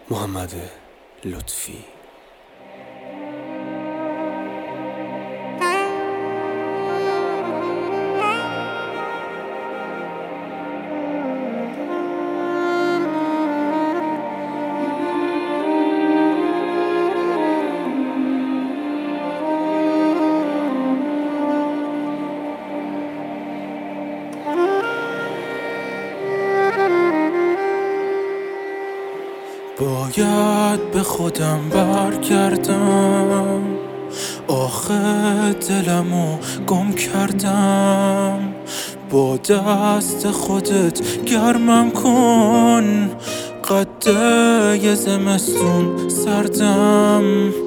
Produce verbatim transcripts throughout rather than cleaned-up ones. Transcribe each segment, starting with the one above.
محمد لطفی. باید به خودم برگردم، آخه دلمو گم کردم. با دست خودت گرمم کن، قده یه زمستون سردم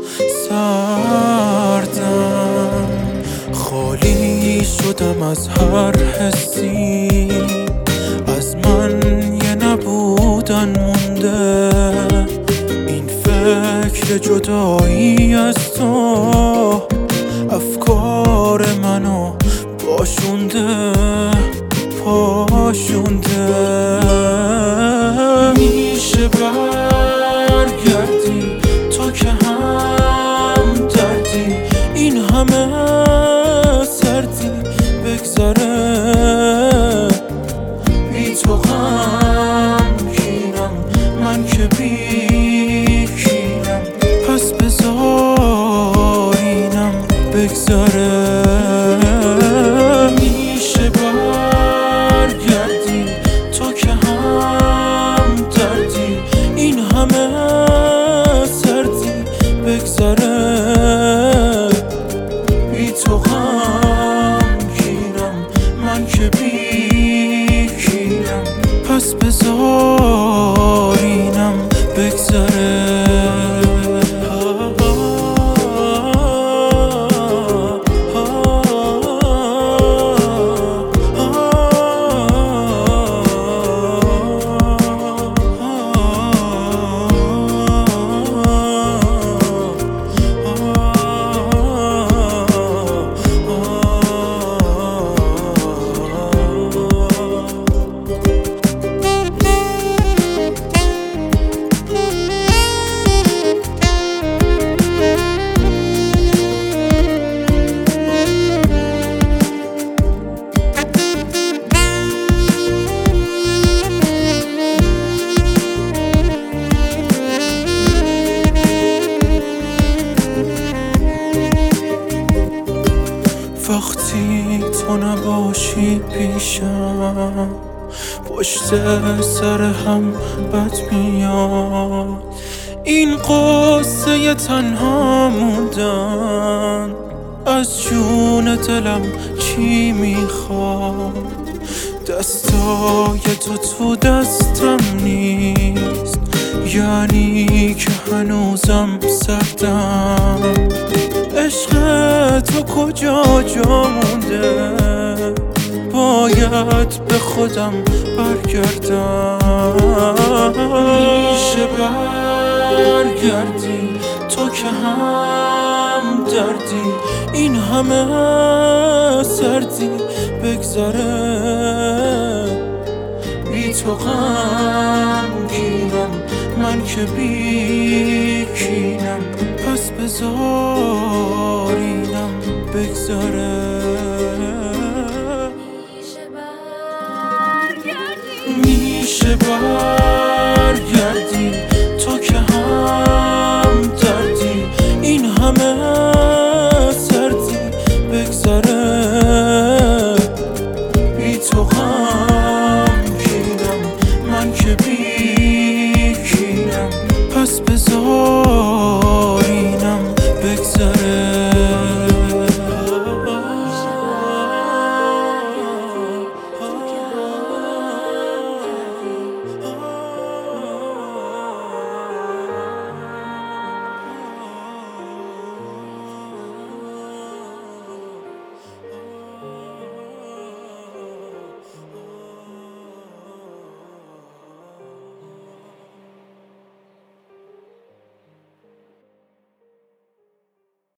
سردم. خالی شدم از هر حسی، از من یه نبودن مونده. این فکر جدایی از تو افکار منو پاشونده پاشونده. میشه برگردی تو که هم دردی، این همه سردی بگذره. بی تو غمگینم من که بی کینم، پس بذار اینم بگذره. میشه برگردی تو که هم دردی، این همه سردی بگذره. بی تو غمگینم من که بی کینم، پس بذار اینم بگذره. وقتی تو نباشی پیشم، پشت سر هم بد میاد. این قصه تنها موندن، از جون دلم چی میخواد؟ دستای تو تو دستم نیست، یعنی که هنوزم سردم. عشق تو کجا جا مونده؟ باید به خودم برگردم. میشه برگردی تو که هم دردی، این همه سردی بگذره. بی تو غمگینم من که بی کینم، پس بذار اینم بگذره. میشه برگردی